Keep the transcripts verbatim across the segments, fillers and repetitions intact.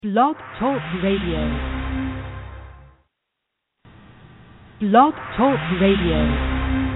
Blog Talk Radio. Blog Talk Radio.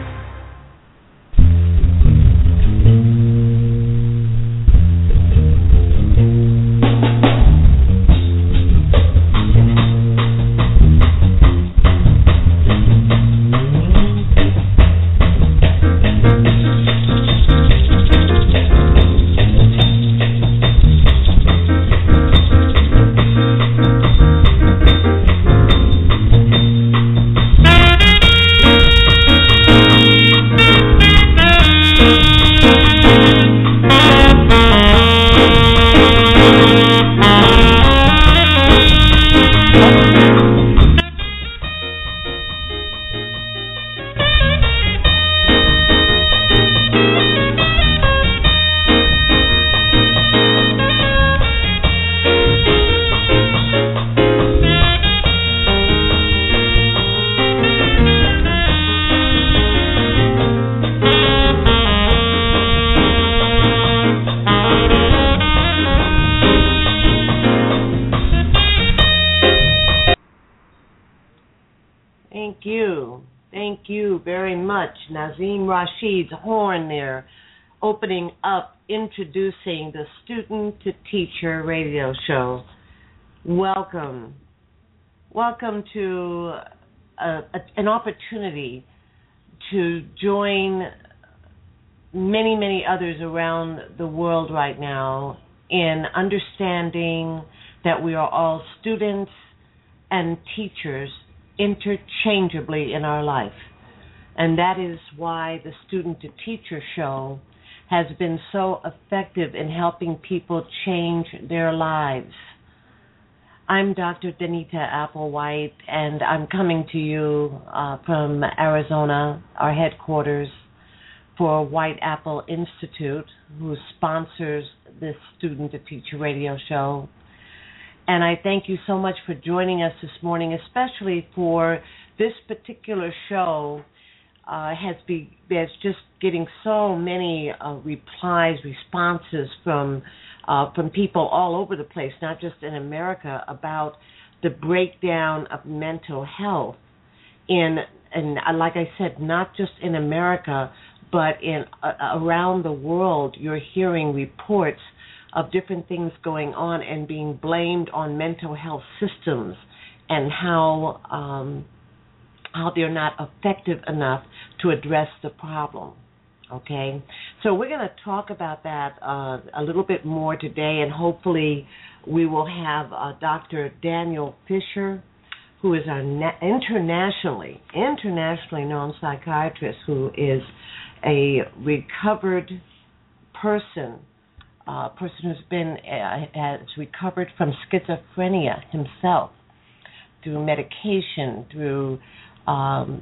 Nazim Rashid's horn there, opening up, introducing the Student to Teacher radio show. Welcome. Welcome to a, a, an opportunity to join many, many others around the world right now in understanding that we are all students and teachers interchangeably in our life. And that is why the Student to Teacher show has been so effective in helping people change their lives. I'm Doctor Danita Applewhite, and I'm coming to you uh, from Arizona, our headquarters for White Apple Institute, who sponsors this Student to Teacher radio show. And I thank you so much for joining us this morning, especially for this particular show. Uh, has be there's just getting so many uh, replies, responses from uh, from people all over the place, not just in America, about the breakdown of mental health in and uh, like I said, not just in America, but in uh, around the world. You're hearing reports of different things going on and being blamed on mental health systems and how um, how they're not effective enough to address the problem, okay? So we're going to talk about that uh, a little bit more today, and hopefully we will have uh, Doctor Daniel Fisher, who is a na- internationally, internationally known psychiatrist who is a recovered person, a uh, person who's been, uh, has recovered from schizophrenia himself through medication, through Um,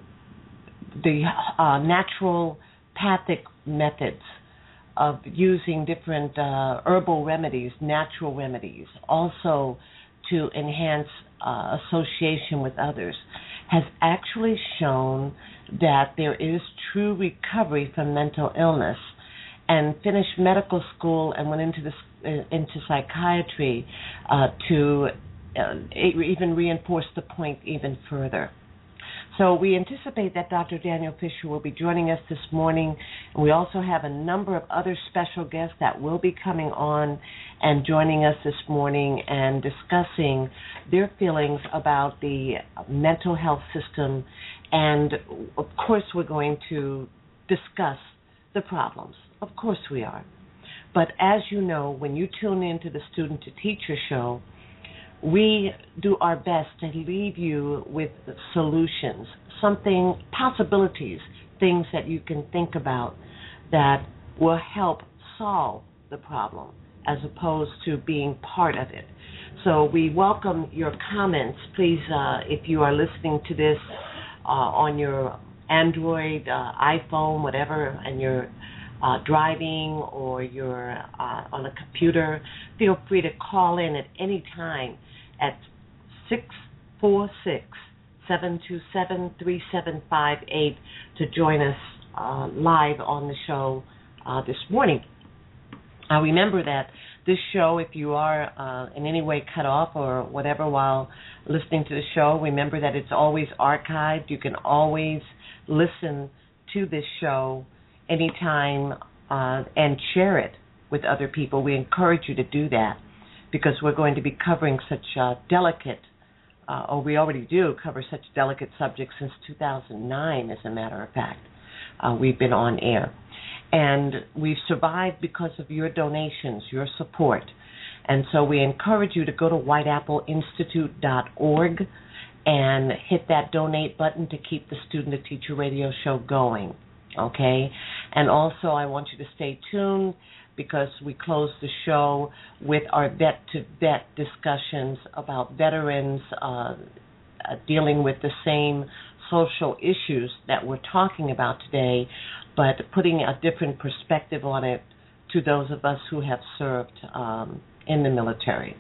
the uh, naturopathic methods of using different uh, herbal remedies, natural remedies, also to enhance uh, association with others, has actually shown that there is true recovery from mental illness, and finished medical school and went into this uh, into psychiatry uh, to uh, even reinforce the point even further. So we anticipate that Doctor Daniel Fisher will be joining us this morning. We also have a number of other special guests that will be coming on and joining us this morning and discussing their feelings about the mental health system. And, of course, we're going to discuss the problems. Of course we are. But as you know, when you tune into the Student to Teacher show, we do our best to leave you with solutions, something, possibilities, things that you can think about that will help solve the problem as opposed to being part of it. So we welcome your comments. Please, uh, if you are listening to this uh, on your Android, uh, iPhone, whatever, and you're uh, driving or you're uh, on a computer, feel free to call in at any time at six four six, seven two seven, three seven five eight to join us uh, live on the show uh, this morning. Uh, remember that This show, if you are uh, in any way cut off or whatever while listening to the show, remember that it's always archived. You can always listen to this show anytime uh, and share it with other people. We encourage you to do that because we're going to be covering such uh, delicate, uh, or we already do cover such delicate subjects since two thousand nine, as a matter of fact. Uh, we've been on air. And we've survived because of your donations, your support. And so we encourage you to go to white apple institute dot org and hit that donate button to keep the Student to Teacher radio show going, okay? And also I want you to stay tuned because we close the show with our vet-to-vet discussions about veterans uh, uh, dealing with the same social issues that we're talking about today, but putting a different perspective on it to those of us who have served um, in the military.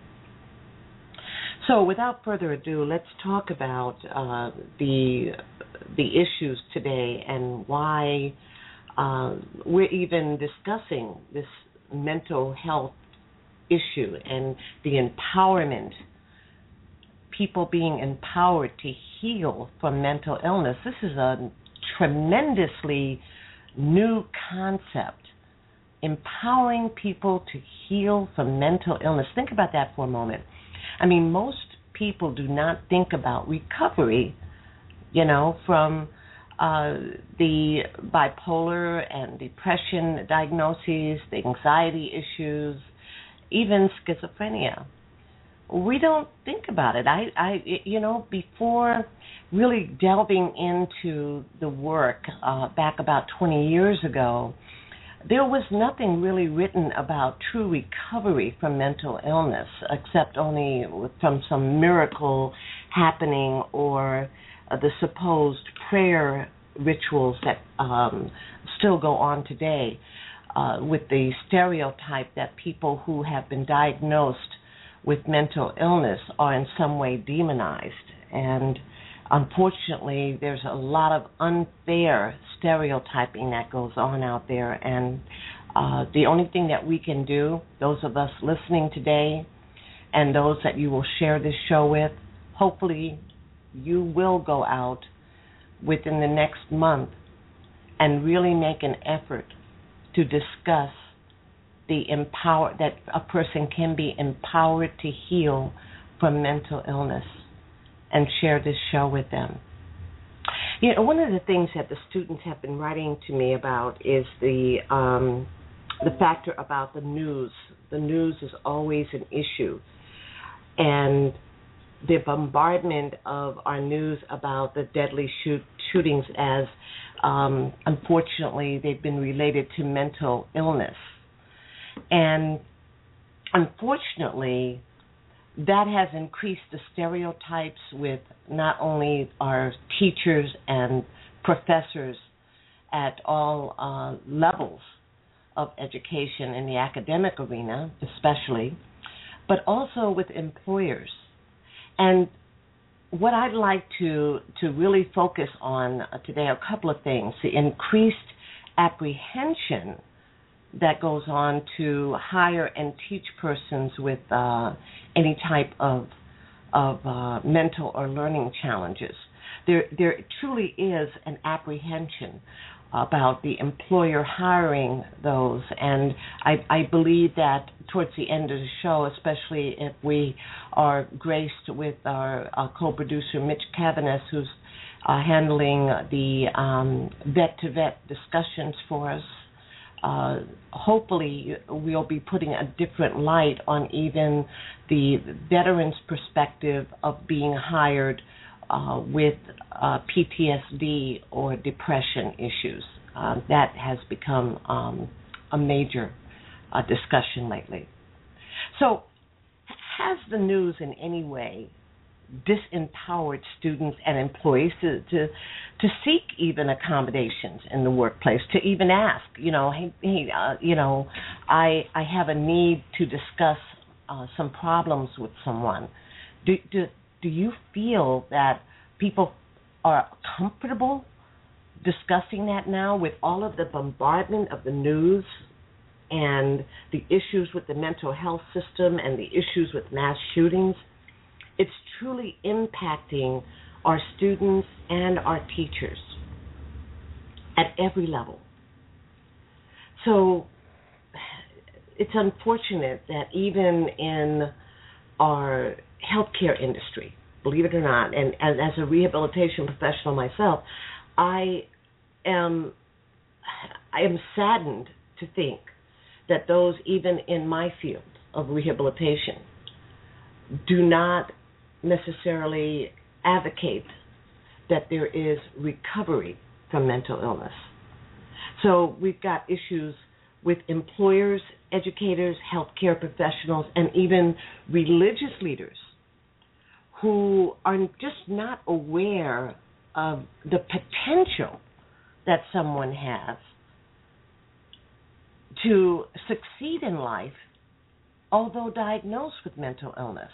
So without further ado, let's talk about uh, the the issues today and why uh, we're even discussing this mental health issue and the empowerment, people being empowered to heal from mental illness. This is a tremendously new concept, empowering people to heal from mental illness. Think about that for a moment. I mean, most people do not think about recovery, you know, from uh, the bipolar and depression diagnoses, the anxiety issues, even schizophrenia. We don't think about it. I, I, you know, before really delving into the work uh, back about twenty years ago, there was nothing really written about true recovery from mental illness, except only from some miracle happening or uh, the supposed prayer rituals that um, still go on today, uh, with the stereotype that people who have been diagnosed with mental illness are in some way demonized. And unfortunately, there's a lot of unfair stereotyping that goes on out there. And uh, the only thing that we can do, those of us listening today and those that you will share this show with, hopefully you will go out within the next month and really make an effort to discuss the empower that a person can be empowered to heal from mental illness, and share this show with them. You know, one of the things that the students have been writing to me about is the um, the factor about the news. The news is always an issue, and the bombardment of our news about the deadly shoot, shootings as, um, unfortunately, they've been related to mental illness. And unfortunately, that has increased the stereotypes with not only our teachers and professors at all uh, levels of education in the academic arena, especially, but also with employers. And what I'd like to, to really focus on today are a couple of things. The increased apprehension that goes on to hire and teach persons with uh, any type of of uh, mental or learning challenges. There, there truly is an apprehension about the employer hiring those, and I, I believe that towards the end of the show, especially if we are graced with our, our co-producer Mitch Cavanis, who's uh, handling the um, vet-to-vet discussions for us, Uh, hopefully we'll be putting a different light on even the veterans' perspective of being hired uh, with uh, P T S D or depression issues. Uh, that has become um, a major uh, discussion lately. So has the news in any way disempowered students and employees to, to to seek even accommodations in the workplace, to even ask, you know, hey, hey uh, you know, I I have a need to discuss uh, some problems with someone. Do, do do you feel that people are comfortable discussing that now with all of the bombardment of the news and the issues with the mental health system and the issues with mass shootings, it's truly impacting our students and our teachers at every level. So it's unfortunate that even in our healthcare industry, believe it or not, and as, as a rehabilitation professional myself, I am I am saddened to think that those even in my field of rehabilitation do not necessarily advocate that there is recovery from mental illness. So we've got issues with employers, educators, healthcare professionals, and even religious leaders who are just not aware of the potential that someone has to succeed in life, although diagnosed with mental illness.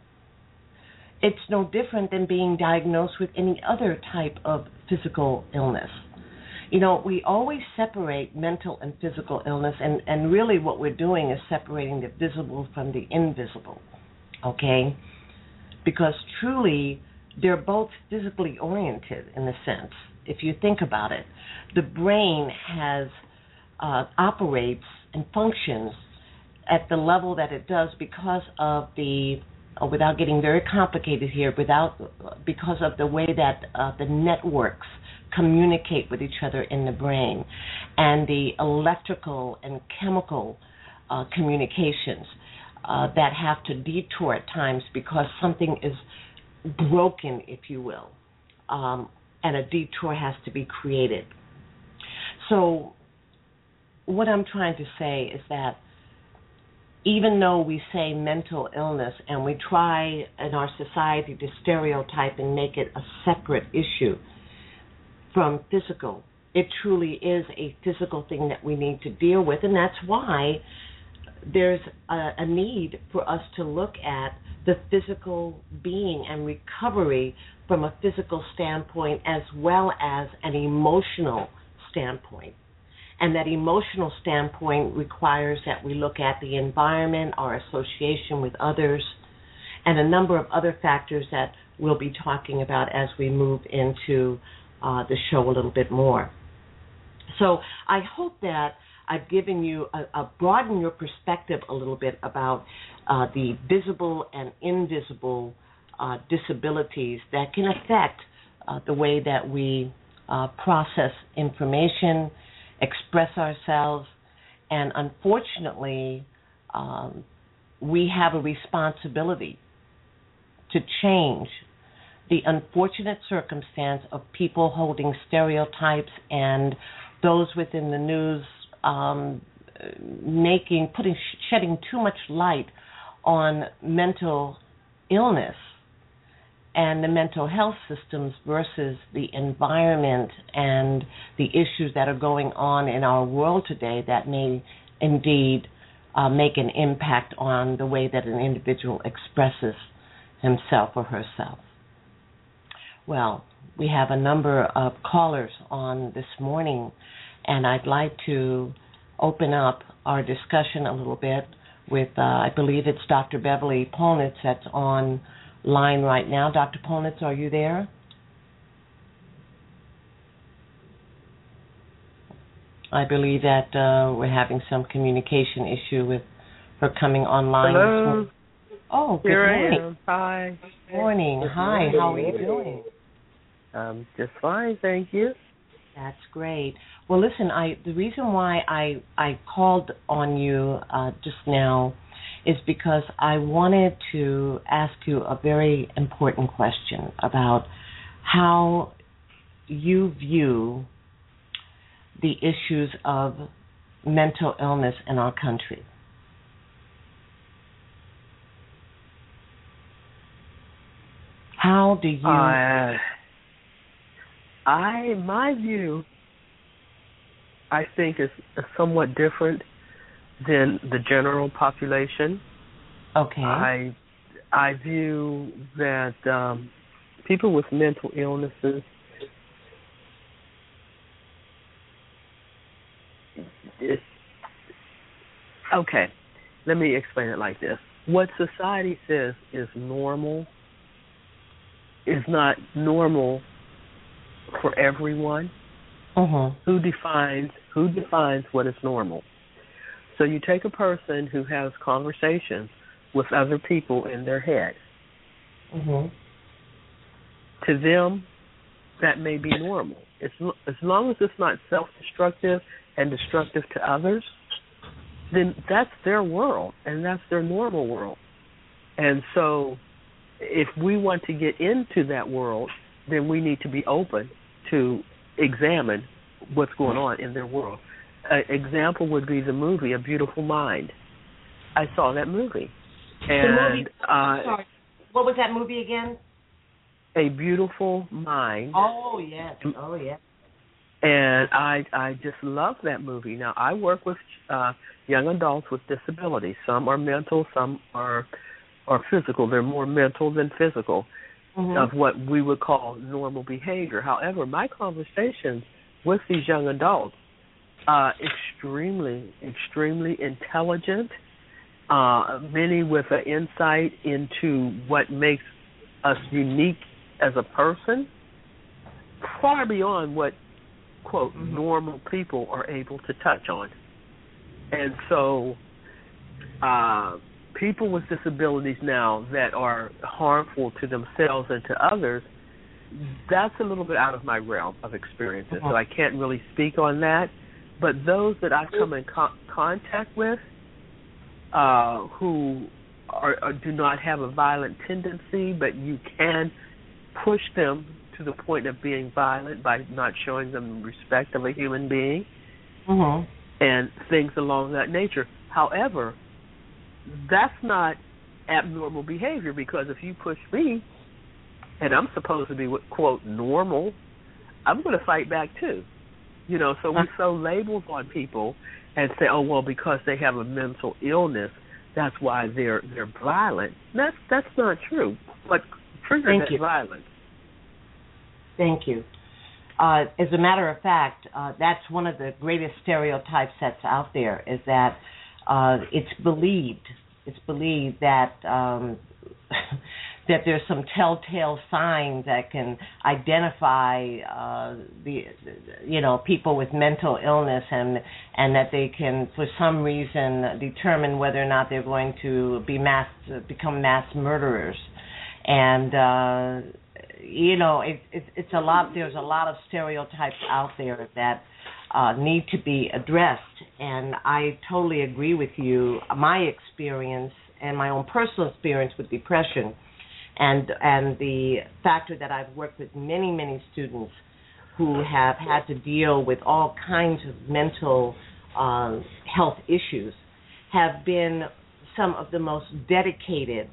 It's no different than being diagnosed with any other type of physical illness. You know, we always separate mental and physical illness, and, and really what we're doing is separating the visible from the invisible, okay? Because truly, they're both physically oriented in a sense. If you think about it, the brain has uh, operates and functions at the level that it does because of the, uh, without getting very complicated here, without because of the way that uh, the networks communicate with each other in the brain, and the electrical and chemical uh, communications uh, that have to detour at times because something is broken, if you will, um, and a detour has to be created. So what I'm trying to say is that even though we say mental illness and we try in our society to stereotype and make it a separate issue from physical, it truly is a physical thing that we need to deal with, and that's why there's a, a need for us to look at the physical being and recovery from a physical standpoint as well as an emotional standpoint. And that emotional standpoint requires that we look at the environment, our association with others, and a number of other factors that we'll be talking about as we move into uh, the show a little bit more. So I hope that I've given you a, a broaden your perspective a little bit about uh, the visible and invisible uh, disabilities that can affect uh, the way that we uh, process information, express ourselves, and unfortunately, um, we have a responsibility to change the unfortunate circumstance of people holding stereotypes and those within the news um, making, putting, shedding too much light on mental illness and the mental health systems versus the environment and the issues that are going on in our world today that may indeed uh, make an impact on the way that an individual expresses himself or herself. Well, we have a number of callers on this morning, and I'd like to open up our discussion a little bit with, uh, I believe it's Doctor Beverly Polnitz that's on line right now. Doctor Polnitz, are you there? I believe that uh, we're having some communication issue with her coming online. Hello. This oh, good Here morning. I am. Hi. Good morning. Good Hi, morning. how are you doing? Um, just fine, thank you. That's great. Well, listen, I the reason why I, I called on you uh, just now is because I wanted to ask you a very important question about how you view the issues of mental illness in our country. How do you... Uh, I, my view, I think is somewhat different than the general population. Okay. I, I view that um, people with mental illnesses It, Okay, let me explain it like this. What society says is normal is not normal for everyone. Uh-huh. Who defines who defines what is normal? So you take a person who has conversations with other people in their head. Uh-huh. To them, that may be normal. As, as long as it's not self-destructive and destructive to others, then that's their world, and that's their normal world. And so if we want to get into that world, then we need to be open to examine what's going on in their world. An example would be the movie A Beautiful Mind. I saw that movie. And, the movie, uh, sorry, what was that movie again? A Beautiful Mind. Oh, yes. Oh, yes. And I I just love that movie. Now, I work with uh, young adults with disabilities. Some are mental, some are are physical. They're more mental than physical, mm-hmm. of what we would call normal behavior. However, my conversations with these young adults are extremely, extremely intelligent, uh, many with an insight into what makes us unique as a person, far beyond what, quote, normal people are able to touch on. And so uh, people with disabilities now that are harmful to themselves and to others, that's a little bit out of my realm of experiences, uh-huh. so I can't really speak on that. But those that I've come in co- contact with uh, who are, are, do not have a violent tendency, but you can push them to the point of being violent by not showing them respect of a human being, uh-huh. and things along that nature. However, that's not abnormal behavior, because if you push me, and I'm supposed to be, quote, normal, I'm going to fight back too. You know, so we throw labels on people and say, oh, well, because they have a mental illness, that's why they're they're violent. That's that's not true. What triggers that violence? Thank you. Uh, as a matter of fact, uh, that's one of the greatest stereotypes that's out there, is that uh, it's believed, it's believed that um, that there's some telltale signs that can identify uh, the, you know, people with mental illness, and and that they can, for some reason, determine whether or not they're going to be mass become mass murderers, and uh, you know, it, it, it's a lot. There's a lot of stereotypes out there that uh, need to be addressed, and I totally agree with you. My experience and my own personal experience with depression, and and the factor that I've worked with many, many students who have had to deal with all kinds of mental um, health issues, have been some of the most dedicated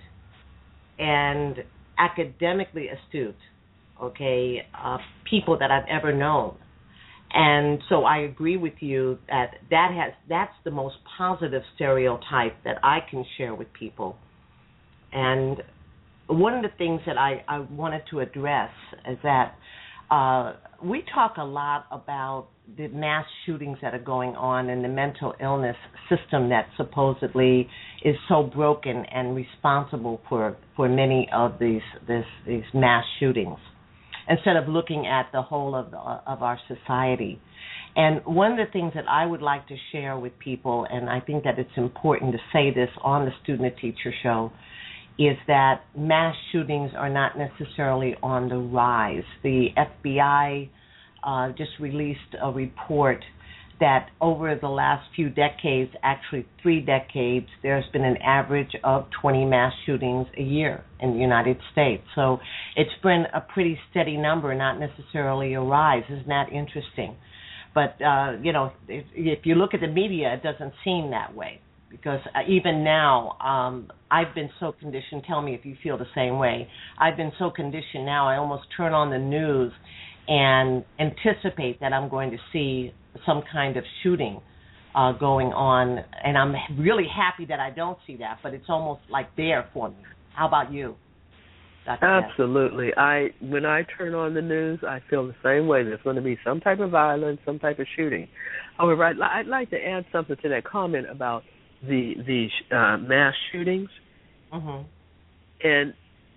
and academically astute, okay, uh, people that I've ever known. And so I agree with you that that has that's the most positive stereotype that I can share with people. And one of the things that I, I wanted to address is that uh, we talk a lot about the mass shootings that are going on and the mental illness system that supposedly is so broken and responsible for, for many of these this, these mass shootings, instead of looking at the whole of the, of our society. And one of the things that I would like to share with people, and I think that it's important to say this on the Student to Teacher show, is that mass shootings are not necessarily on the rise. The F B I uh, just released a report that over the last few decades, actually three decades, there's been an average of twenty mass shootings a year in the United States. So it's been a pretty steady number, not necessarily a rise. Isn't that interesting? But, uh, you know, if, if you look at the media, it doesn't seem that way. Because even now, um, I've been so conditioned, tell me if you feel the same way, I've been so conditioned now, I almost turn on the news and anticipate that I'm going to see some kind of shooting uh, going on, and I'm really happy that I don't see that, but it's almost like there for me. How about you, Doctor Absolutely. I when I turn on the news, I feel the same way. There's going to be some type of violence, some type of shooting. However, I'd, I'd like to add something to that comment about the the uh, mass shootings, mhm, and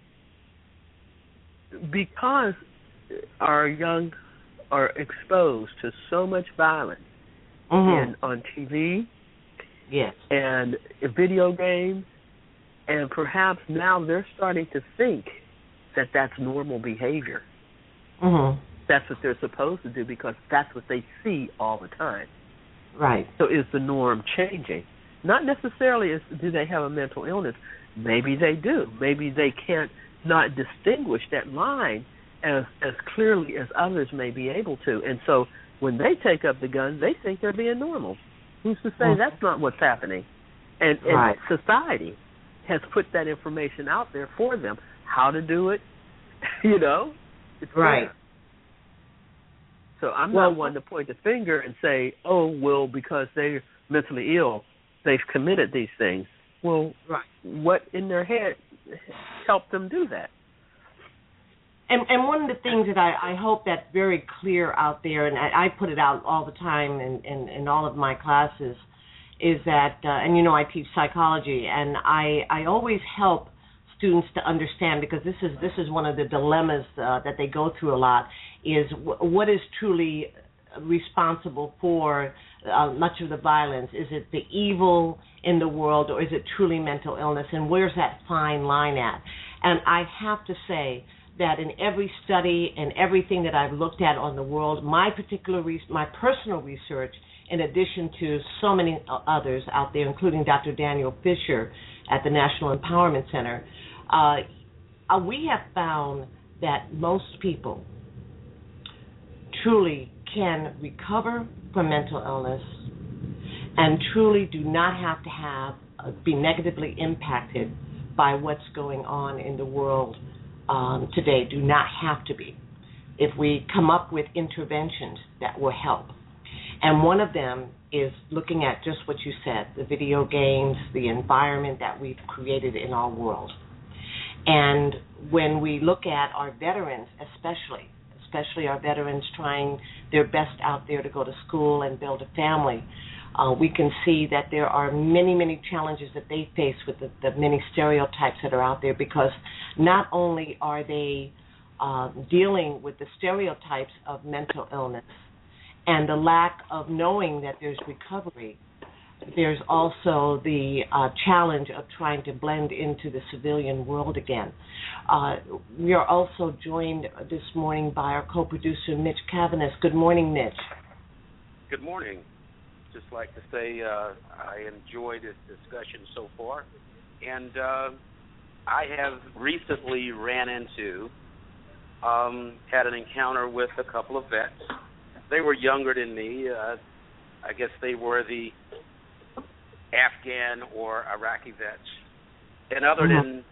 because our young are exposed to so much violence mhm, in on T V yes, and video games, and perhaps now they're starting to think that that's normal behavior. mhm, That's what they're supposed to do because that's what they see all the time. right, So is the norm changing? Not necessarily is do they have a mental illness. Maybe they do. Maybe they can't not distinguish that line as as clearly as others may be able to. And so when they take up the gun, they think they're being normal. Who's to say Mhm. that's not what's happening? And, and Right. society has put that information out there for them. How to do it, you know? It's Right. there. So I'm Well, not one to point the finger and say, oh, well, because they're mentally ill, they've committed these things. Well, right. what in their head helped them do that? And and one of the things that I, I hope that's very clear out there, and I, I put it out all the time in, in, in all of my classes, is that, uh, and you know I teach psychology, and I, I always help students to understand, because this is this is one of the dilemmas uh, that they go through a lot, is w- what is truly responsible for uh, much of the violence? Is it the evil in the world, or is it truly mental illness? And where's that fine line at? And I have to say that in every study and everything that I've looked at on the world, my particular, re- my personal research, in addition to so many others out there, including Doctor Daniel Fisher at the National Empowerment Center, uh, uh, we have found that most people truly can recover from mental illness and truly do not have to have uh, be negatively impacted by what's going on in the world um, today. Do not have to be. If we come up with interventions that will help. And one of them is looking at just what you said, the video games, the environment that we've created in our world. And when we look at our veterans, especially, especially our veterans trying their best out there to go to school and build a family, uh, we can see that there are many, many challenges that they face with the, the many stereotypes that are out there, because not only are they uh, dealing with the stereotypes of mental illness and the lack of knowing that there's recovery, there's also the uh, challenge of trying to blend into the civilian world again. Uh, we are also joined this morning by our co-producer, Mitch Cavanis. Good morning, Mitch. Good morning. Just like to say uh, I enjoyed this discussion so far, and uh, I have recently ran into, um, had an encounter with a couple of vets. They were younger than me. Uh, I guess they were the Afghan or Iraqi vets. And other mm-hmm. than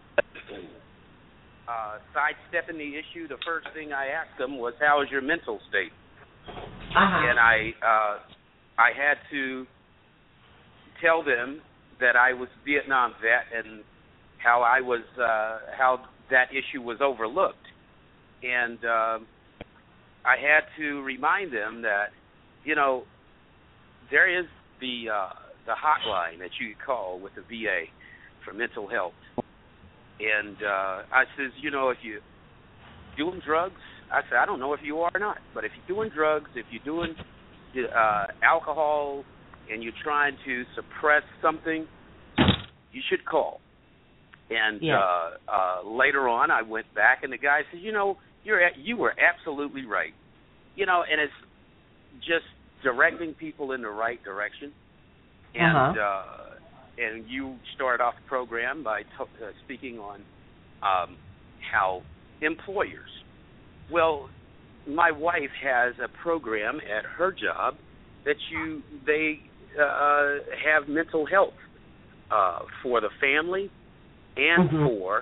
uh, sidestepping the issue, the first thing I asked them was, how is your mental state? Uh-huh. And I uh, I had to tell them that I was a Vietnam vet and how I was uh, how that issue was overlooked. And uh, I had to remind them that, you know, there is the uh, the hotline that you could call with the V A for mental health. And uh, I says, you know, if you're doing drugs, I said, I don't know if you are or not, but if you're doing drugs, if you're doing uh, alcohol, and you're trying to suppress something, you should call. And yeah. uh, uh, later on, I went back, and the guy said, you know, you're you were absolutely right. You know, and it's just directing people in the right direction. And uh-huh. uh, and you started off the program by t- uh, speaking on um, how employers. Well, my wife has a program at her job that you they uh, have mental health uh, for the family and mm-hmm. for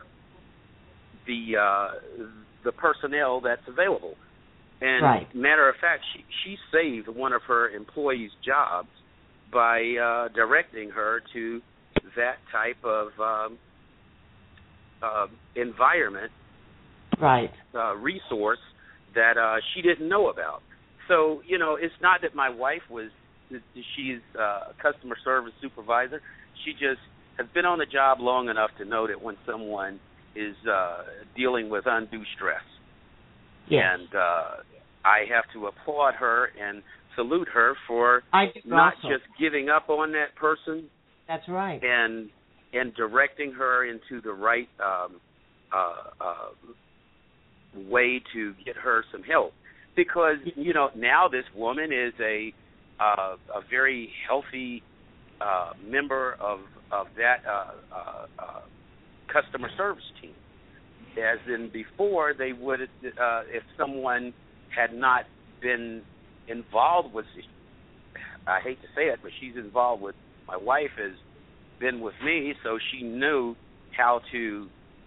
the uh, the personnel that's available. And right. matter of fact, she she saved one of her employees' jobs by uh, directing her to that type of um, uh, environment, right, uh, resource that uh, she didn't know about. So, you know, it's not that my wife was, she's uh, a customer service supervisor. she just has been on the job long enough to know that when someone is uh, dealing with undue stress. Yes. And uh, I have to applaud her and salute her for I do not also. just giving up on that person. That's right. And and directing her into the right um, uh, uh, way to get her some help. Because, you know, now this woman is a uh, a very healthy uh, member of, of that uh, uh, uh, customer service team. As in before, they would, uh, if someone had not been involved with, I hate to say it, but she's involved with, my wife has been with me, so she knew how to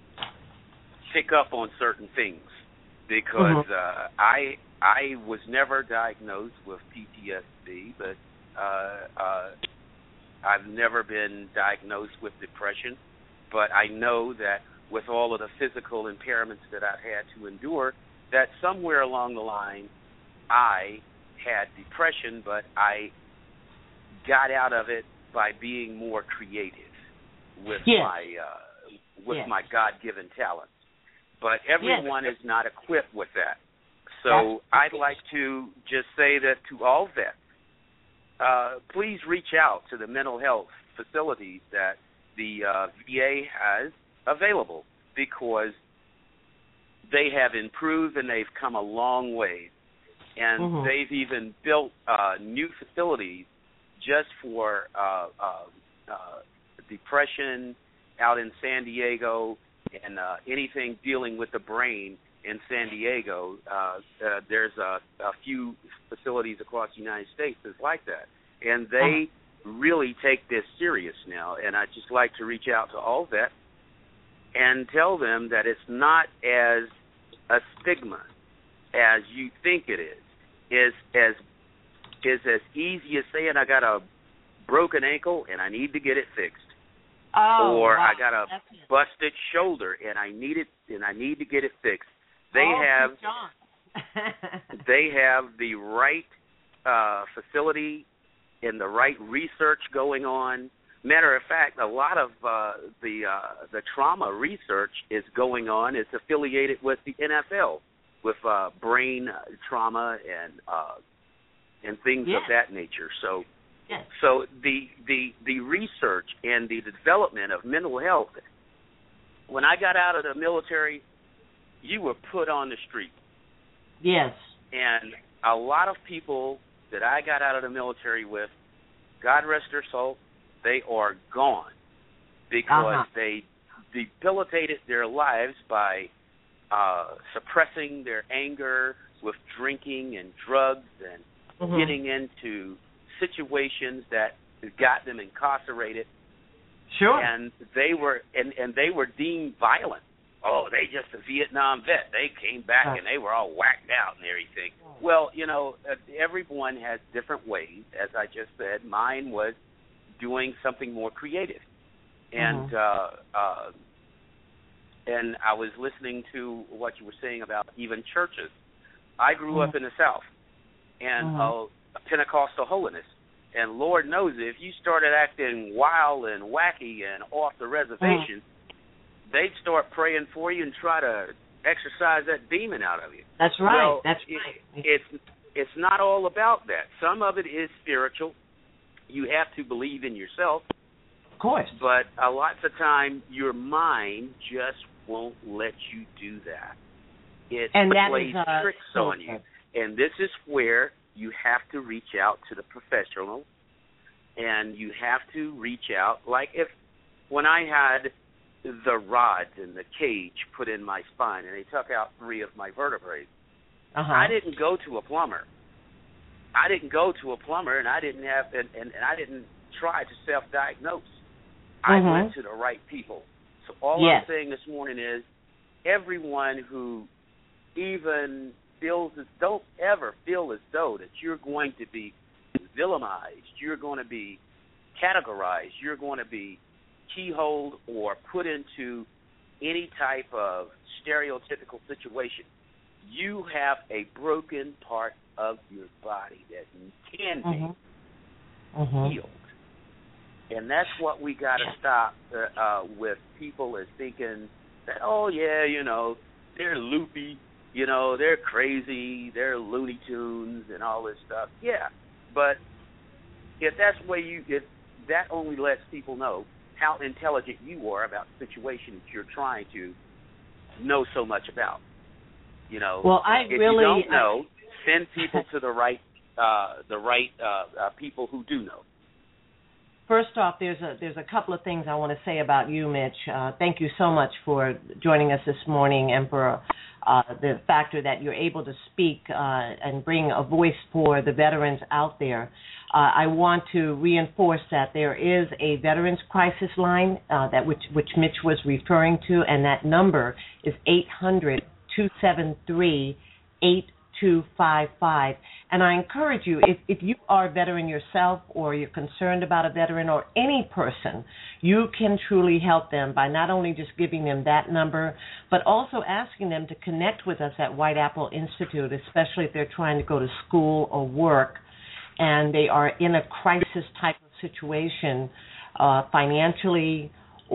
pick up on certain things. Because mm-hmm. uh, I I was never diagnosed with P T S D, but uh, uh, I've never been diagnosed with depression. But I know that with all of the physical impairments that I've had to endure, that somewhere along the line I had depression, but I got out of it by being more creative with yes. my uh, with yes. my God-given talents. But everyone yes. is not equipped with that. So That's I'd like to just say that to all vets, uh, please reach out to the mental health facilities that the uh, V A has available, because they have improved and they've come a long way. And mm-hmm. they've even built uh, new facilities just for uh, uh, uh, depression out in San Diego and uh, anything dealing with the brain in San Diego. Uh, uh, there's a, a few facilities across the United States that's like that. And they uh-huh. really take this serious now. And I'd just like to reach out to all vets and tell them that it's not as a stigma as you think it is. It's as, it's as easy as saying I got a broken ankle and I need to get it fixed. Oh, or wow. I got a That's busted shoulder and I need it and I need to get it fixed. They oh, have John. they have the right uh, facility and the right research going on. Matter of fact, a lot of uh, the uh, the trauma research is going on. It's affiliated with the N F L, with uh, brain trauma and uh, and things yes. of that nature. So. Yes. So the, the the research and the development of mental health, when I got out of the military, you were put on the street. Yes. And a lot of people that I got out of the military with, God rest their soul, they are gone because uh-huh. they debilitated their lives by uh, suppressing their anger with drinking and drugs and mm-hmm. getting into situations that got them incarcerated. Sure. And they were and, and they were deemed violent. Oh, they just a Vietnam vet. They came back right. and they were all whacked out and everything. Well, you know, uh, everyone has different ways. As I just said, mine was doing something more creative. And mm-hmm. uh, uh, and I was listening to what you were saying about even churches. I grew mm-hmm. up in the South, and mm-hmm. uh, Pentecostal holiness. And Lord knows if you started acting wild and wacky and off the reservation, mm. they'd start praying for you and try to exorcise that demon out of you. That's right. Well, That's it, right. It's it's not all about that. Some of it is spiritual. You have to believe in yourself. Of course. But a lot of time, your mind just won't let you do that. It and that plays is, uh, tricks so on you. And this is where you have to reach out to the professional, and you have to reach out. Like if when I had the rods and the cage put in my spine and they took out three of my vertebrae, uh-huh. I didn't go to a plumber. I didn't go to a plumber, and I didn't have, and, and, and I didn't try to self-diagnose. I mm-hmm. went to the right people. So all yes. I'm saying this morning is everyone who even feels as don't ever feel as though that you're going to be villainized, you're going to be categorized, you're going to be keyholed or put into any type of stereotypical situation. You have a broken part of your body that can be mm-hmm. Mm-hmm. healed. And that's what we got to stop uh, uh, with people is thinking that, oh, yeah, you know, they're loopy, you know, they're crazy, they're Looney Tunes and all this stuff. Yeah, but if that's the way you, if that only lets people know how intelligent you are about the situation that you're trying to know so much about. You know, well, I if really, you don't know, send people to the right, uh, the right uh, uh, people who do know. First off, there's a there's a couple of things I want to say about you, Mitch. Uh, thank you so much for joining us this morning and for uh, the factor that you're able to speak uh, and bring a voice for the veterans out there. Uh, I want to reinforce that there is a veterans crisis line uh, that which which Mitch was referring to, and that number is eight hundred, two seven three, eight two five five. And I encourage you, if, if you are a veteran yourself or you're concerned about a veteran or any person, you can truly help them by not only just giving them that number, but also asking them to connect with us at White Apple Institute, especially if they're trying to go to school or work and they are in a crisis type of situation uh, financially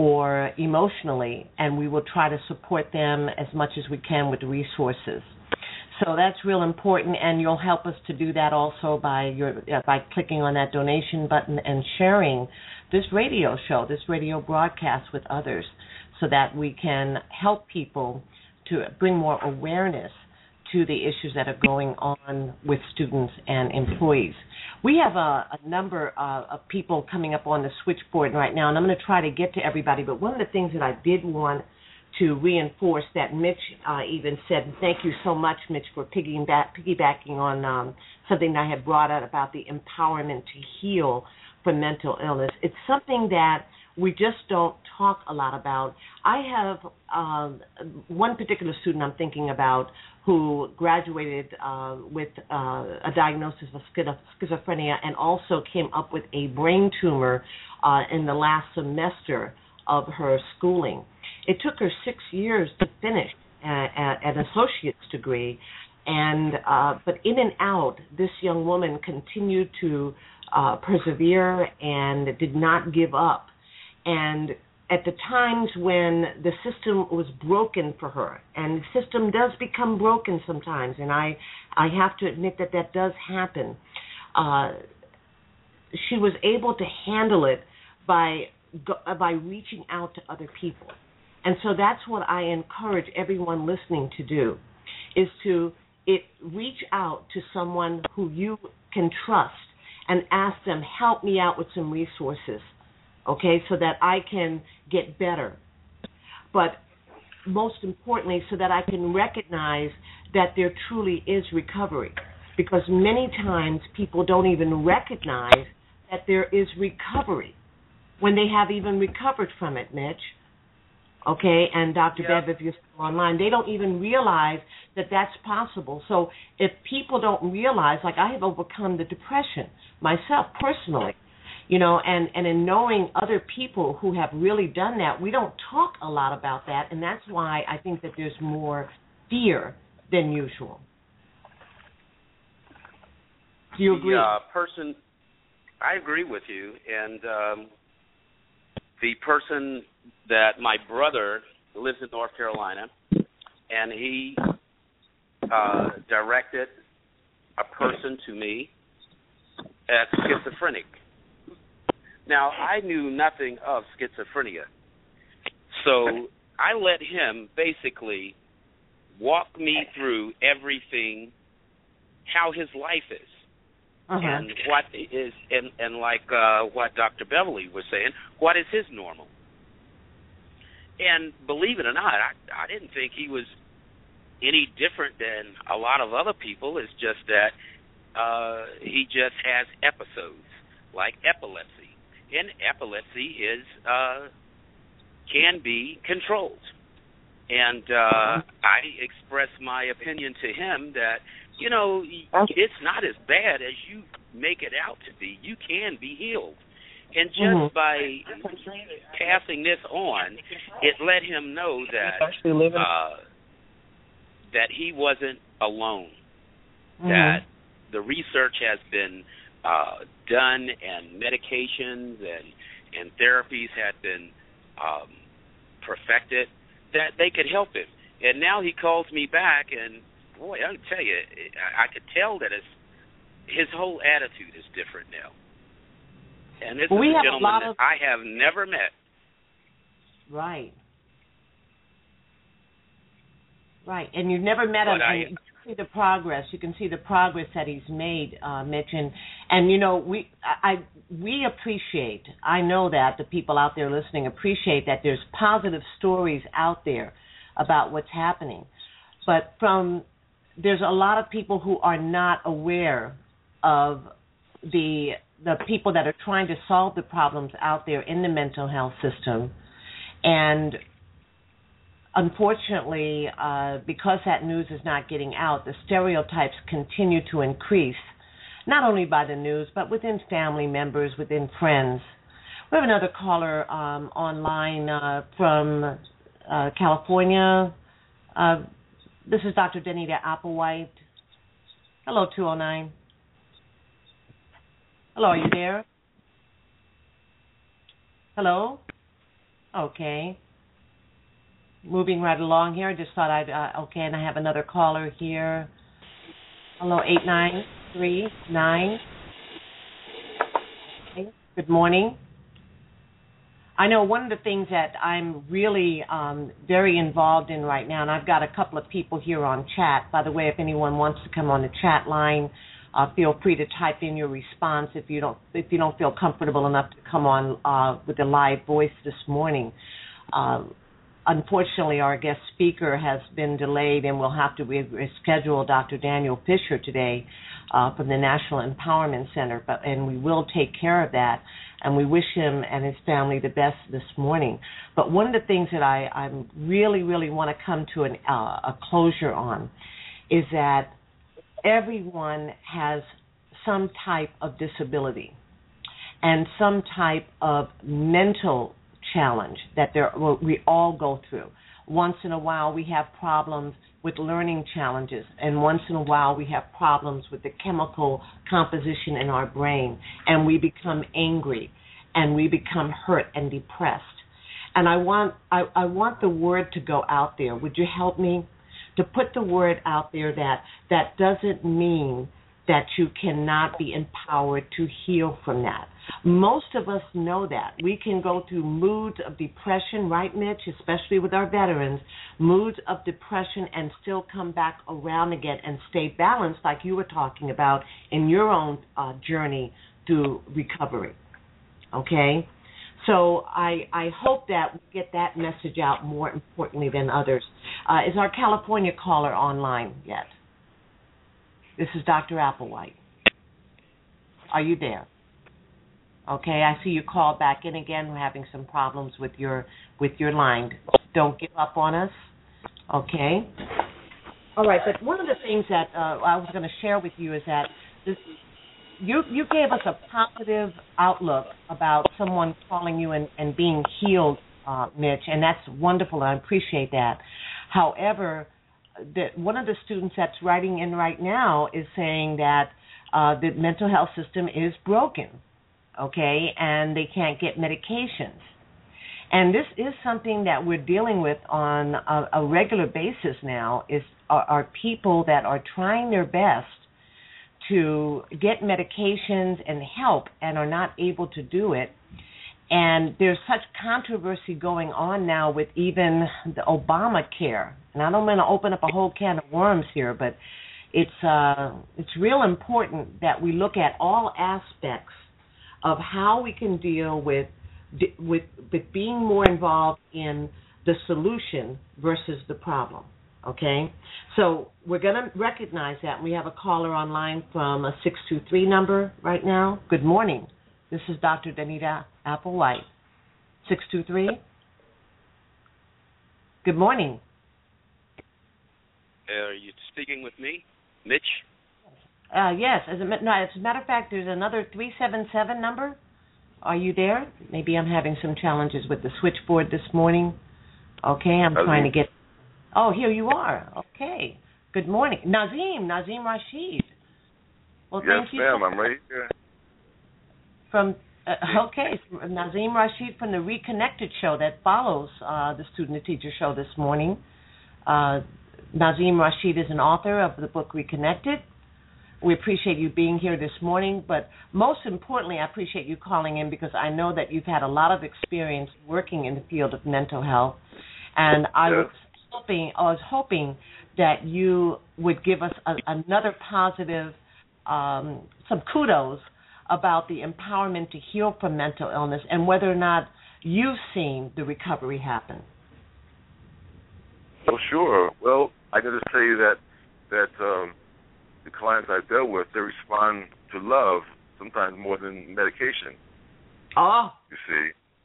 or emotionally, and we will try to support them as much as we can with resources. So that's real important, and you'll help us to do that also by your uh, by clicking on that donation button and sharing this radio show, this radio broadcast with others, so that we can help people to bring more awareness to the issues that are going on with students and employees. We have a, a number uh, of people coming up on the switchboard right now, and I'm going to try to get to everybody, but one of the things that I did want to reinforce that Mitch uh, even said, and thank you so much, Mitch, for piggyback, piggybacking on um, something that I had brought out about the empowerment to heal from mental illness. It's something that we just don't talk a lot about. I have um, one particular student I'm thinking about who graduated uh, with uh, a diagnosis of schizophrenia and also came up with a brain tumor uh, in the last semester of her schooling. It took her six years to finish uh, an associate's degree, and uh, but in and out, this young woman continued to uh, persevere and did not give up. And at the times when the system was broken for her, and the system does become broken sometimes, and I, I have to admit that that does happen, uh, she was able to handle it by by reaching out to other people. And so that's what I encourage everyone listening to do, is to it reach out to someone who you can trust and ask them, help me out with some resources, okay, so that I can get better. But most importantly, so that I can recognize that there truly is recovery, because many times people don't even recognize that there is recovery when they have even recovered from it, Mitch. Okay, and Doctor Yeah. Bev, if you're still online, they don't even realize that that's possible. So if people don't realize, like I have overcome the depression myself personally, you know, and, and in knowing other people who have really done that, we don't talk a lot about that, and that's why I think that there's more fear than usual. Do you agree? The uh, person, I agree with you, and um, the person that my brother lives in North Carolina, and he uh, directed a person to me as schizophrenic. Now, I knew nothing of schizophrenia, so I let him basically walk me through everything, how his life is. Uh-huh. And what is, and, and like uh, what Doctor Beverly was saying, what is his normal? And believe it or not, I, I didn't think he was any different than a lot of other people. It's just that uh, he just has episodes, like epilepsy. And epilepsy is uh, can be controlled. And uh, I expressed my opinion to him that, you know, it's not as bad as you make it out to be. You can be healed. And just mm-hmm. by passing this on, it let him know that uh, that he wasn't alone, mm-hmm. that the research has been uh, done, and medications and and therapies had been um, perfected, that they could help him. And now he calls me back, and boy, I can tell you, I, I could tell that his his whole attitude is different now. And this well, is we a have gentleman a lot that of... I have never met. Right. Right, and you've never met him, But I, and you can see the progress. You can see the progress that he's made, uh, Mitch, and and you know we I we appreciate. I know that the people out there listening appreciate that there's positive stories out there about what's happening, but from there's a lot of people who are not aware of the the people that are trying to solve the problems out there in the mental health system, and unfortunately, uh, because that news is not getting out, the stereotypes continue to increase, not only by the news, but within family members, within friends. We have another caller um, online uh, from uh, California. Uh, this is Doctor Danita Applewhite. Hello, two oh nine. Hello, are you there? Hello? Okay. Moving right along here. I just thought I'd, uh, okay, and I have another caller here. Hello, eight nine three nine. Okay. Good morning. I know one of the things that I'm really um, very involved in right now, and I've got a couple of people here on chat. By the way, if anyone wants to come on the chat line, uh, feel free to type in your response if you don't if you don't feel comfortable enough to come on uh, with a live voice this morning. Uh, Unfortunately, our guest speaker has been delayed, and we'll have to reschedule Doctor Daniel Fisher today uh, from the National Empowerment Center, but and we will take care of that, and we wish him and his family the best this morning. But one of the things that I, I really, really want to come to an, uh, a closure on is that everyone has some type of disability and some type of mental challenge that there we all go through. Once in a while we have problems with learning challenges, and once in a while we have problems with the chemical composition in our brain, and we become angry and we become hurt and depressed. And I want I, I want the word to go out there. Would you help me to put the word out there that that doesn't mean that you cannot be empowered to heal from that. Most of us know that. We can go through moods of depression, right, Mitch, especially with our veterans, moods of depression and still come back around again and stay balanced like you were talking about in your own uh, journey through recovery, okay? So I, I hope that we get that message out more importantly than others. Uh, is our California caller online yet? This is Doctor Applewhite. Are you there? Okay, I see you called back in again. We're having some problems with your with your line. Don't give up on us. Okay. All right, but one of the things that uh, I was going to share with you is that this, you you gave us a positive outlook about someone calling you and, and being healed, uh, Mitch, and that's wonderful. I appreciate that. However, the, one of the students that's writing in right now is saying that uh, the mental health system is broken, okay, and they can't get medications. And this is something that we're dealing with on a, a regular basis now, is are, are people that are trying their best to get medications and help and are not able to do it. And there's such controversy going on now with even the Obamacare. And I don't want to open up a whole can of worms here, but it's uh, it's real important that we look at all aspects of how we can deal with with with being more involved in the solution versus the problem. Okay, so we're going to recognize that. We have a caller online from a six two three number right now. Good morning. This is Doctor Danita Applewhite. six two three. Good morning. Are you speaking with me, Mitch? Uh, yes. As a, no, as a matter of fact, there's another three seven seven number. Are you there? Maybe I'm having some challenges with the switchboard this morning. Okay, I'm Nazim. Trying to get... Oh, here you are. Okay. Good morning. Nazim, Nazim Rashid. Well, yes, thank you. ma'am, I'm right here. From Uh, okay, Nazeem Rashid from the Reconnected show that follows uh, the Student to Teacher show this morning. Uh, Nazeem Rashid is an author of the book Reconnected. We appreciate you being here this morning, but most importantly, I appreciate you calling in because I know that you've had a lot of experience working in the field of mental health, and I yeah. was hoping, I was hoping that you would give us a, another positive, um, some kudos about the empowerment to heal from mental illness and whether or not you've seen the recovery happen. Oh, sure. Well, I got to tell you that that um, the clients I dealt with, they respond to love sometimes more than medication. Oh. You see.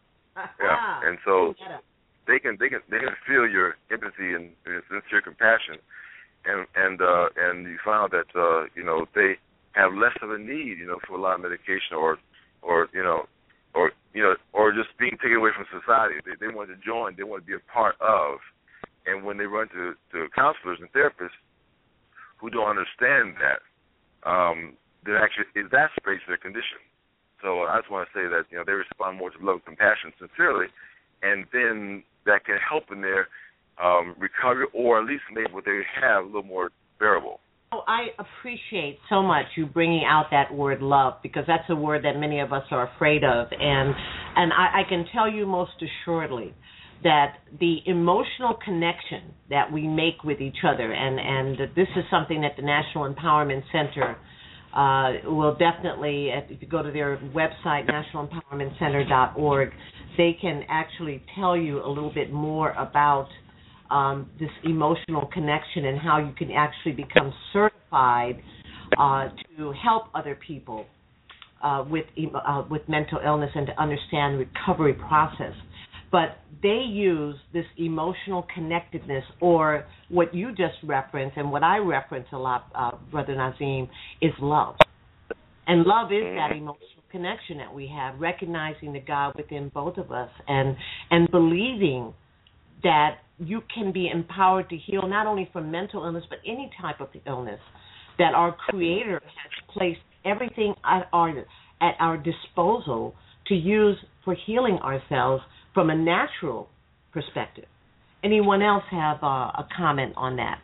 Yeah. And so they can they can they can feel your empathy and, and sincere compassion, and and uh, and you find out that uh, you know they have less of a need, you know, for a lot of medication or, or you know, or you know, or just being taken away from society. They, they want to join. They want to be a part of. And when they run to, to counselors and therapists who don't understand that, um, that actually exacerbates their condition. So I just want to say that you know they respond more to love, compassion, sincerely, and then that can help in their um, recovery, or at least make what they have a little more bearable. Oh, I appreciate so much you bringing out that word love, because that's a word that many of us are afraid of. And and I, I can tell you most assuredly that the emotional connection that we make with each other, and, and this is something that the National Empowerment Center uh, will definitely, if you go to their website, national empowerment center dot org, they can actually tell you a little bit more about Um, this emotional connection and how you can actually become certified uh, to help other people uh, with uh, with mental illness and to understand the recovery process. But they use this emotional connectedness, or what you just referenced and what I reference a lot, uh, Brother Nazeem, is love. And love is that emotional connection that we have, recognizing the God within both of us and and believing that you can be empowered to heal not only from mental illness but any type of illness, that our Creator has placed everything at our, at our disposal to use for healing ourselves from a natural perspective. Anyone else have uh, a comment on that?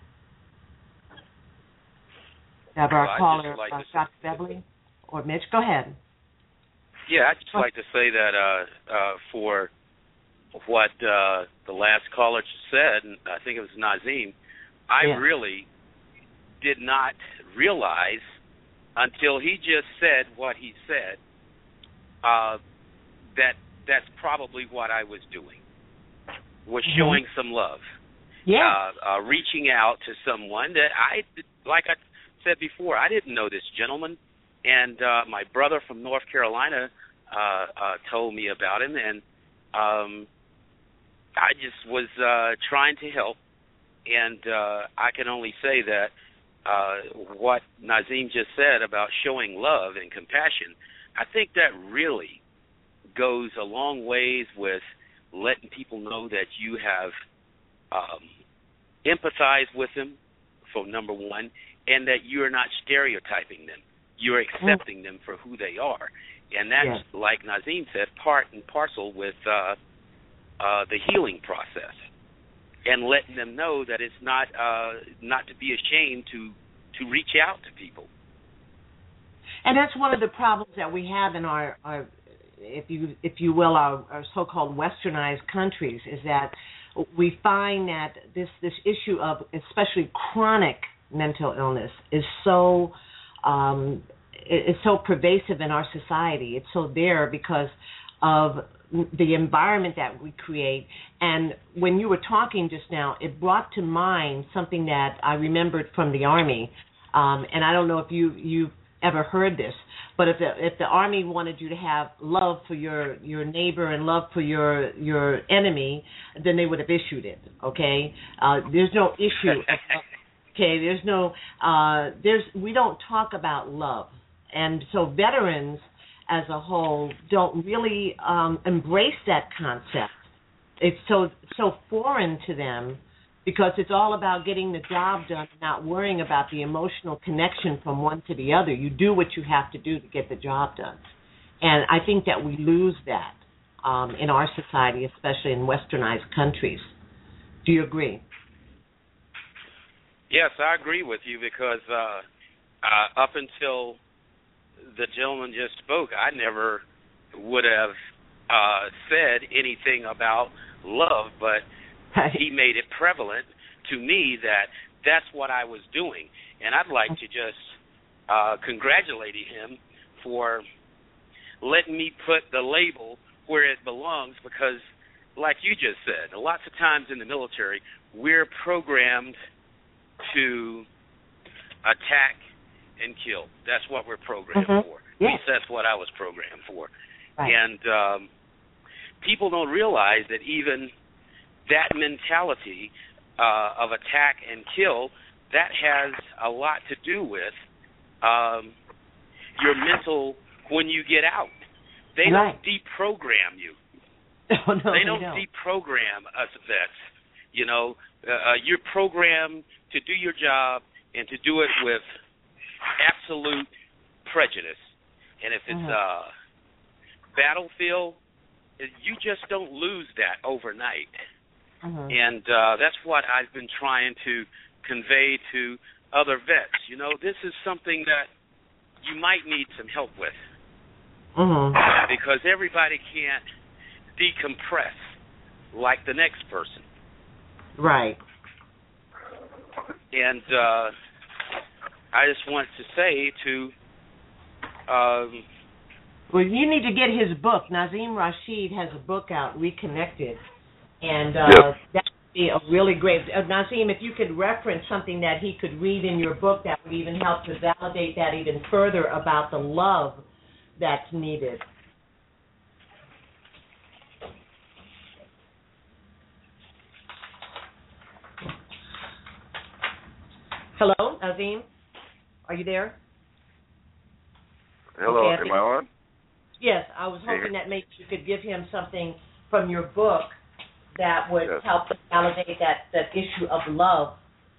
Have our well, caller, like uh, Doctor Beverly or Mitch? Go ahead. Yeah, I'd just like to say that uh, uh, for what uh, the last caller said, and I think it was Nazeem, I yeah. really did not realize until he just said what he said uh, that that's probably what I was doing, was mm-hmm. showing some love. Yeah. Uh, uh, reaching out to someone that I, like I said before, I didn't know this gentleman, and uh, my brother from North Carolina uh, uh, told me about him, and um, I just was uh, trying to help, and uh, I can only say that uh, what Nazeem just said about showing love and compassion, I think that really goes a long ways with letting people know that you have um, empathized with them, for number one, and that you're not stereotyping them. You're accepting mm. them for who they are. And that's, yeah. like Nazeem said, part and parcel with uh, Uh, the healing process, and letting them know that it's not uh, not to be ashamed to to reach out to people. And that's one of the problems that we have in our, our if you if you will, our, our so-called westernized countries, is that we find that this this issue of especially chronic mental illness is so um, is so pervasive in our society. It's so there because of the environment that we create. And when you were talking just now, it brought to mind something that I remembered from the Army. Um, and I don't know if you, you've ever heard this, but if the, if the Army wanted you to have love for your, your neighbor and love for your your enemy, then they would have issued it, okay? Uh, there's no issue. Okay, there's no, uh, there's we don't talk about love. And so veterans as a whole don't really um, embrace that concept. It's so so foreign to them because it's all about getting the job done, not worrying about the emotional connection from one to the other. You do what you have to do to get the job done. And I think that we lose that um, in our society, especially in westernized countries. Do you agree? Yes, I agree with you because uh, uh, up until the gentleman just spoke, I never would have uh, said anything about love, but he made it prevalent to me that that's what I was doing. And I'd like to just uh, congratulate him for letting me put the label where it belongs because, like you just said, lots of times in the military, we're programmed to attack and kill. That's what we're programmed mm-hmm. for. Yes. At least that's what I was programmed for. Right. And um, people don't realize that even that mentality uh, of attack and kill, that has a lot to do with um, your mental when you get out. They right. don't deprogram you. Oh, no, they don't, they don't deprogram us vets. You know, uh, you're programmed to do your job and to do it with absolute prejudice. And if it's mm-hmm. a battlefield, you just don't lose that overnight. Mm-hmm. And uh, that's what I've been trying to convey to other vets. You know, this is something that you might need some help with. Mm-hmm. Because everybody can't decompress like the next person. Right. And uh, I just want to say to... Um, well, you need to get his book. Nazeem Rashid has a book out, Reconnected. And uh, yep. that would be a really great... Uh, Nazeem, if you could reference something that he could read in your book, that would even help to validate that even further about the love that's needed. Hello, Nazeem? Are you there? Hello, okay, I am I on? Yes, I was hoping that maybe you could give him something from your book that would yes. help to validate that, that issue of love.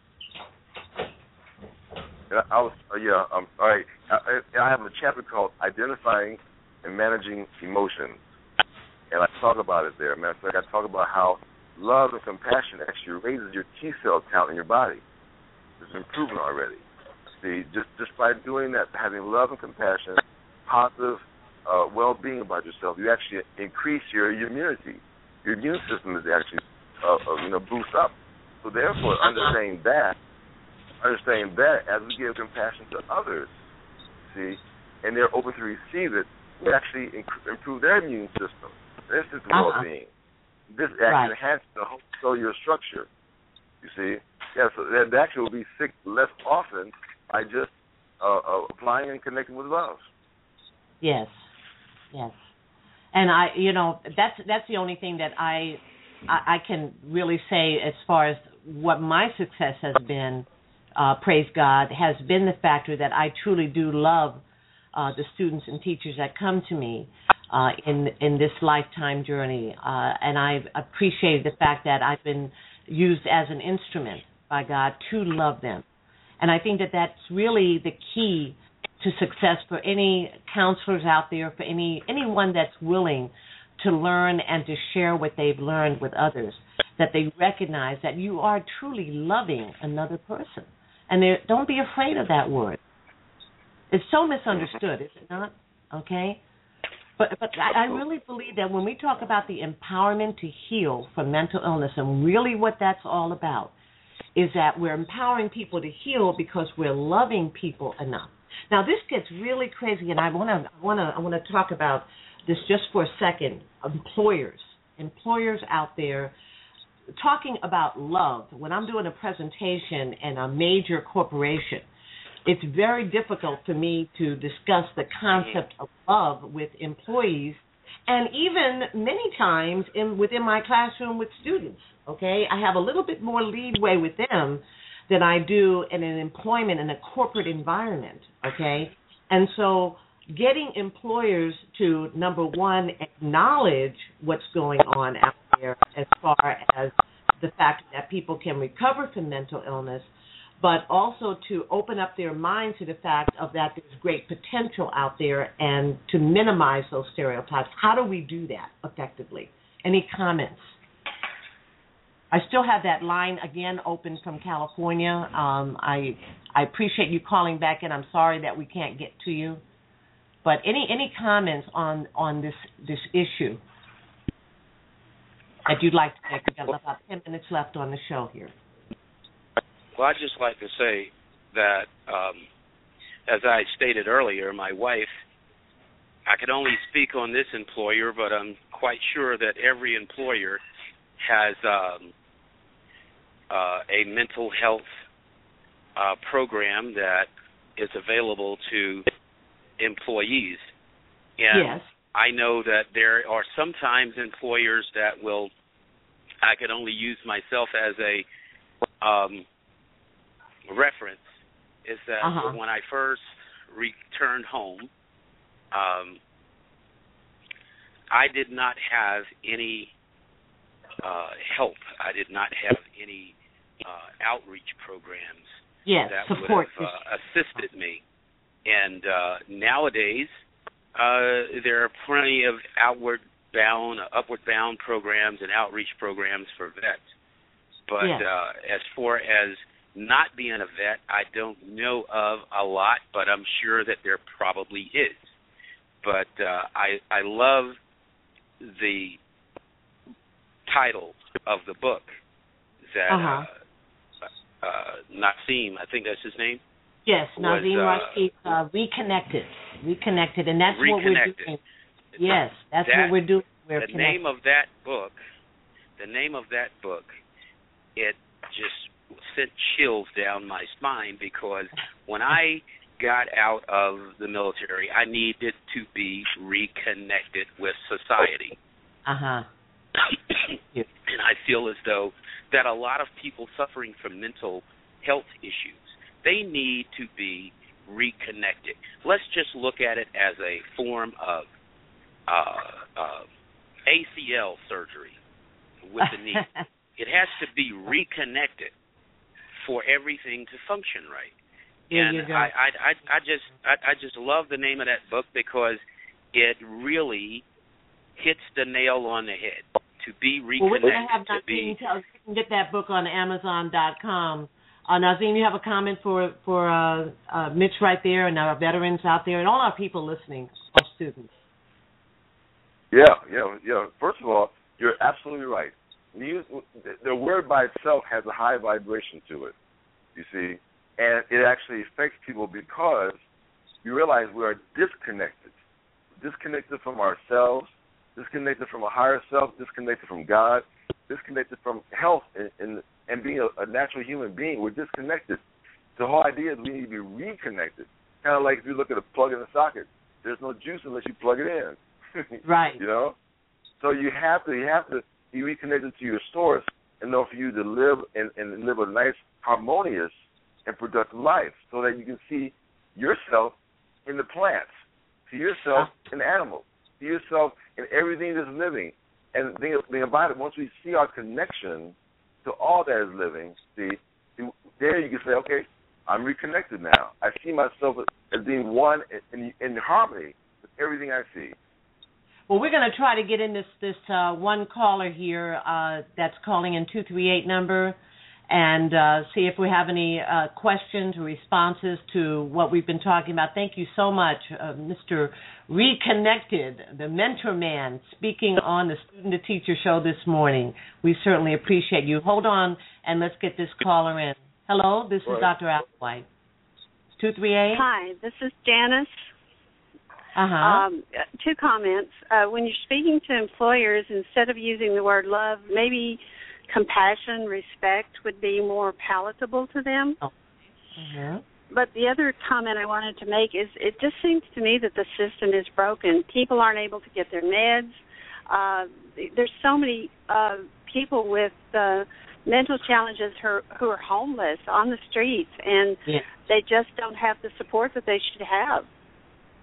Yeah, I was, uh, yeah, um, all right. I, I have a chapter called Identifying and Managing Emotions, and I talk about it there. Matter of fact, I talk about how love and compassion actually raises your T cell count in your body. It's improving already. See, just just by doing that, having love and compassion, positive uh, well-being about yourself, you actually increase your, your immunity. Your immune system is actually, uh, uh, you know, boost up. So therefore, understanding that, understanding that as we give compassion to others, see, and they're open to receive it, we actually inc- improve their immune system, their system uh-huh. well-being. This actually right. enhances the whole cellular structure. You see, yeah. So they actually will be sick less often by just uh, uh, applying and connecting with love. Yes, yes, and I, you know, that's that's the only thing that I, I, I can really say as far as what my success has been. Uh, praise God, has been the factor that I truly do love uh, the students and teachers that come to me uh, in in this lifetime journey, uh, and I've appreciated the fact that I've been used as an instrument by God to love them. And I think that that's really the key to success for any counselors out there, for any anyone that's willing to learn and to share what they've learned with others, that they recognize that you are truly loving another person. And don't be afraid of that word. It's so misunderstood, is it not? Okay? But but I, I really believe that when we talk about the empowerment to heal from mental illness, and really what that's all about, is that we're empowering people to heal because we're loving people enough. Now this gets really crazy, and I want to I want to I want to talk about this just for a second. Employers, employers out there, talking about love. When I'm doing a presentation in a major corporation, it's very difficult for me to discuss the concept of love with employees, and even many times in within my classroom with students. Okay, I have a little bit more leeway with them than I do in an employment in a corporate environment. Okay, and so getting employers to, number one, acknowledge what's going on out there as far as the fact that people can recover from mental illness, but also to open up their minds to the fact of that there's great potential out there and to minimize those stereotypes. How do we do that effectively? Any comments? I still have that line again open from California. Um, I I appreciate you calling back in. I'm sorry that we can't get to you. But any any comments on, on this this issue that you'd like to make? We've got about ten minutes left on the show here. Well, I'd just like to say that, um, as I stated earlier, my wife, I can only speak on this employer, but I'm quite sure that every employer has um, uh, a mental health uh, program that is available to employees. And yes. I know that there are sometimes employers that will, I can only use myself as a um, reference, is that uh-huh. when I first returned home, um, I did not have any uh, help. I did not have any uh, outreach programs yes, that support. would have uh, assisted me. And uh, nowadays, uh, there are plenty of outward bound, upward bound programs and outreach programs for vets. But yes. uh, as far as not being a vet, I don't know of a lot, but I'm sure that there probably is. But uh, I I love the title of the book that uh-huh. uh, uh, Nassim, I think that's his name. Yes, was, Nazim uh, Rashid, uh, Reconnected. Reconnected, and that's Reconnected. what we're doing. Yes, that's that, what we're doing. We're the connected. name of that book, the name of that book, it just sent chills down my spine because when I got out of the military, I needed to be reconnected with society. Uh-huh. And I feel as though that a lot of people suffering from mental health issues, they need to be reconnected. Let's just look at it as a form of uh, uh, A C L surgery with the knee. It has to be reconnected for everything to function right. There and you go. I, I, I, I just, I, I just love the name of that book because it really hits the nail on the head. To be reconnected. Well, we're going to have Nazim be, tell us. You can get that book on Amazon dot com. Uh, Nazim, you have a comment for for uh, uh, Mitch right there, and our veterans out there, and all our people listening, our students. Yeah, yeah, yeah. First of all, you're absolutely right. You, the word by itself has a high vibration to it, you see, and it actually affects people because you realize we are disconnected, disconnected from ourselves, disconnected from a higher self, disconnected from God, disconnected from health and, and, and being a, a natural human being. We're disconnected. The whole idea is we need to be reconnected. Kind of like if you look at a plug in a socket, there's no juice unless you plug it in. Right. You know? So you have to you have to be reconnected to your source in order for you to live and, and live a nice, harmonious, and productive life so that you can see yourself in the plants, see yourself in the animals, see yourself in everything that's living. And the thing about it, once we see our connection to all that is living, see, there you can say, okay, I'm reconnected now. I see myself as being one in, in, in harmony with everything I see. Well, we're going to try to get in this, this uh, one caller here uh, that's calling in two three eight number and uh, see if we have any uh, questions or responses to what we've been talking about. Thank you so much, uh, Mister Reconnected, the mentor man, speaking on the Student to Teacher show this morning. We certainly appreciate you. Hold on, and let's get this caller in. Hello, this is Doctor Applewhite. two three eight? Hi, this is Janice. Uh-huh. Um, two comments. Uh, when you're speaking to employers, instead of using the word love, maybe compassion, respect would be more palatable to them. Oh. Uh-huh. But the other comment I wanted to make is it just seems to me that the system is broken. People aren't able to get their meds. Uh, there's so many uh, people with uh, mental challenges who are, who are homeless on the streets, and yeah. they just don't have the support that they should have.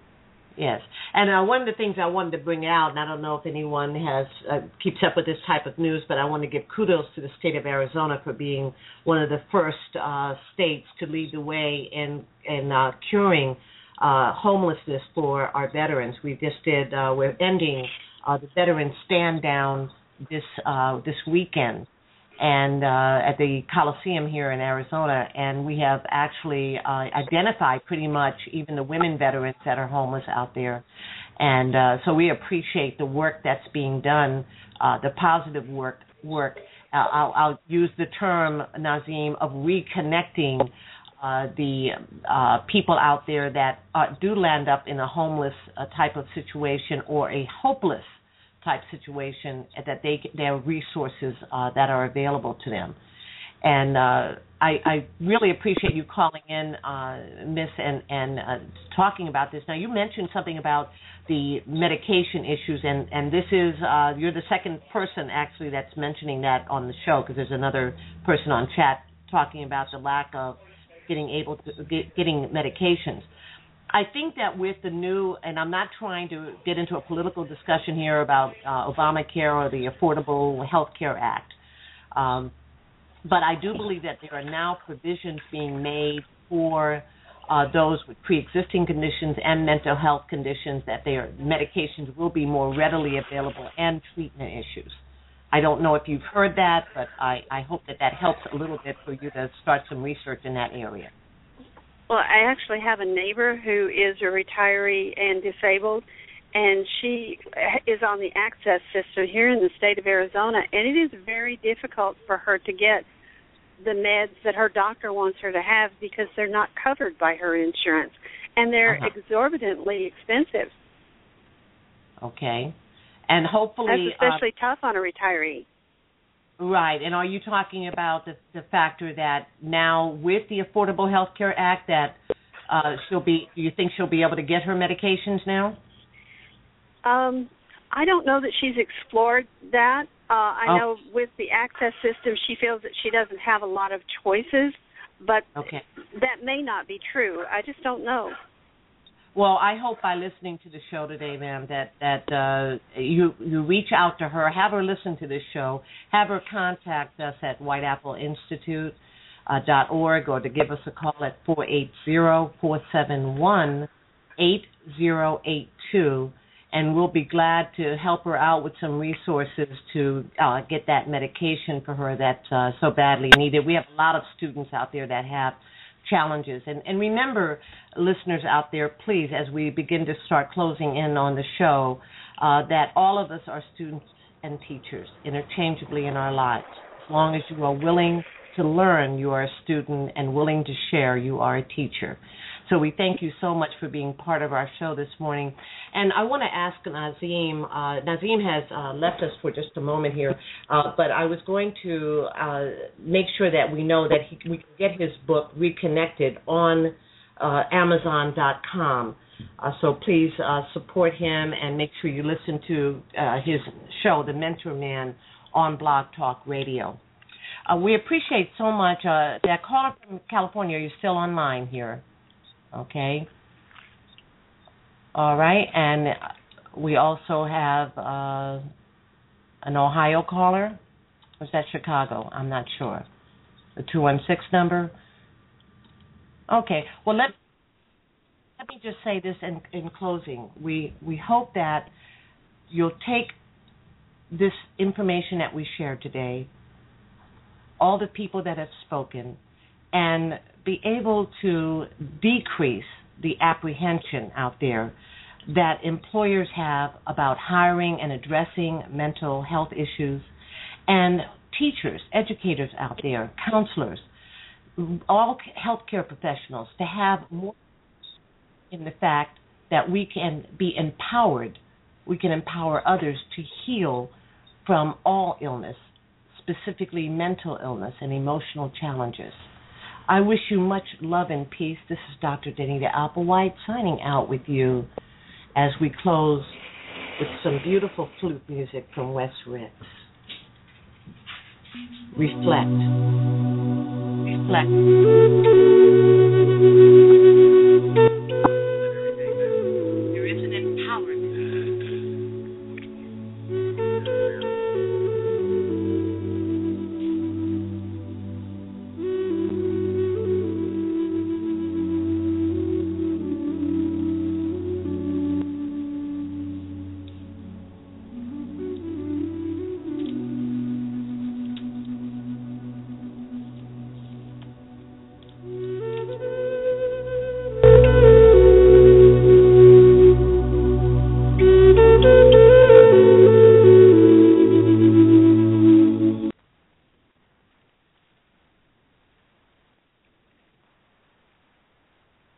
Yes, and uh, one of the things I wanted to bring out, and I don't know if anyone has uh, keeps up with this type of news, but I want to give kudos to the state of Arizona for being one of the first uh, states to lead the way in in uh, curing uh, homelessness for our veterans. We just did. Uh, we're ending uh, the Veterans Stand Down this uh, this weekend, and uh, at the Coliseum here in Arizona, and we have actually uh, identified pretty much even the women veterans that are homeless out there. And uh, so we appreciate the work that's being done, uh, the positive work. work. Uh, I'll, I'll use the term, Nazim, of reconnecting uh, the uh, people out there that uh, do land up in a homeless uh, type of situation or a hopeless type situation, that they there are resources uh, that are available to them. And uh, I, I really appreciate you calling in, uh, Miss, and, and uh, talking about this. Now, you mentioned something about the medication issues, and, and this is, uh, you're the second person, actually, that's mentioning that on the show, because there's another person on chat talking about the lack of getting able to get, getting medications. I think that with the new, and I'm not trying to get into a political discussion here about uh, Obamacare or the Affordable Health Care Act, um, but I do believe that there are now provisions being made for uh, those with pre-existing conditions and mental health conditions, that their medications will be more readily available, and treatment issues. I don't know if you've heard that, but I, I hope that that helps a little bit for you to start some research in that area. Well, I actually have a neighbor who is a retiree and disabled, and she is on the access system here in the state of Arizona, and it is very difficult for her to get the meds that her doctor wants her to have because they're not covered by her insurance, and they're uh-huh. exorbitantly expensive. Okay. And hopefully... That's especially uh, tough on a retiree. Right, and are you talking about the, the factor that now with the Affordable Health Care Act that uh, she'll be, do you think she'll be able to get her medications now? Um, I don't know that she's explored that. Uh, I oh. know with the access system she feels that she doesn't have a lot of choices, but okay. that may not be true. I just don't know. Well, I hope by listening to the show today, ma'am, that that uh, you you reach out to her, have her listen to this show, have her contact us at white apple institute dot org, or to give us a call at four eight zero, four seven one, eight zero eight two, and we'll be glad to help her out with some resources to uh, get that medication for her that's uh, so badly needed. We have a lot of students out there that have challenges. And, and remember, listeners out there, please, as we begin to start closing in on the show, uh, that all of us are students and teachers interchangeably in our lives. As long as you are willing to learn, you are a student, and willing to share, you are a teacher. So we thank you so much for being part of our show this morning. And I want to ask Nazim, uh, Nazim has uh, left us for just a moment here, uh, but I was going to uh, make sure that we know that he, we can get his book Reconnected on uh, Amazon dot com. Uh, so please uh, support him and make sure you listen to uh, his show, The Mentor Man, on Blog Talk Radio. Uh, we appreciate so much. Uh, that caller from California, you're still online here. Okay. All right. And we also have uh, an Ohio caller. Or is that Chicago? I'm not sure. The two one six number. Okay. Well, let, let me just say this in, in closing. We, we hope that you'll take this information that we shared today, all the people that have spoken, and be able to decrease the apprehension out there that employers have about hiring and addressing mental health issues, and teachers, educators out there, counselors, all healthcare professionals, to have more in the fact that we can be empowered, we can empower others to heal from all illness, specifically mental illness and emotional challenges. I wish you much love and peace. This is Doctor Danita Applewhite signing out with you as we close with some beautiful flute music from Wes Ricks. Reflect. Reflect.